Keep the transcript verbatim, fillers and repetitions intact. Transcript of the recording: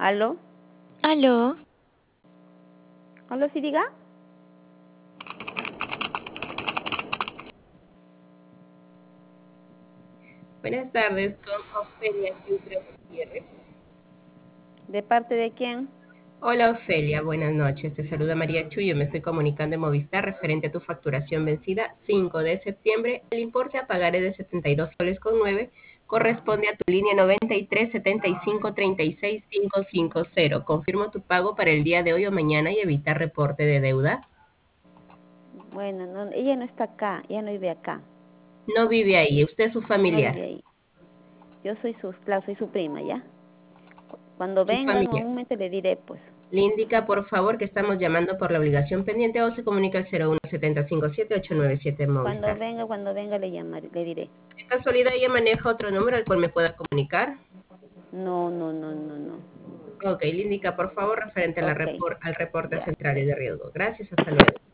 ¿Aló? ¿Aló? ¿Aló, sí diga? Buenas tardes, con Ofelia Yutra Gutiérrez. ¿De parte de quién? Hola Ofelia, buenas noches. Te saluda María Chuyo. Me estoy comunicando en Movistar referente a tu facturación vencida cinco de septiembre. El importe a pagar es de setenta y dos soles con nueve. Corresponde a tu línea noventa y tres setenta y cinco treinta y seis quinientos cincuenta. Confirmo tu pago para el día de hoy o mañana y evitar reporte de deuda. Bueno, no, ella no está acá, ella no vive acá. No vive ahí, usted es su No familiar. vive ahí. Yo soy su, claro, soy su prima, ¿ya? Cuando Su venga, en familiar. un momento le diré, pues. Le indica, por favor, que estamos llamando por la obligación pendiente o se comunica al cero uno siete cinco siete ocho nueve siete en Cuando Movistar. venga, cuando venga le llamaré, le diré. ¿De casualidad ella maneja otro número al cual me pueda comunicar? No, no, no, no, no. Ok, le indica, por favor, referente a la Ok, repor- al reporte ya. central y de riesgo. Gracias, hasta luego.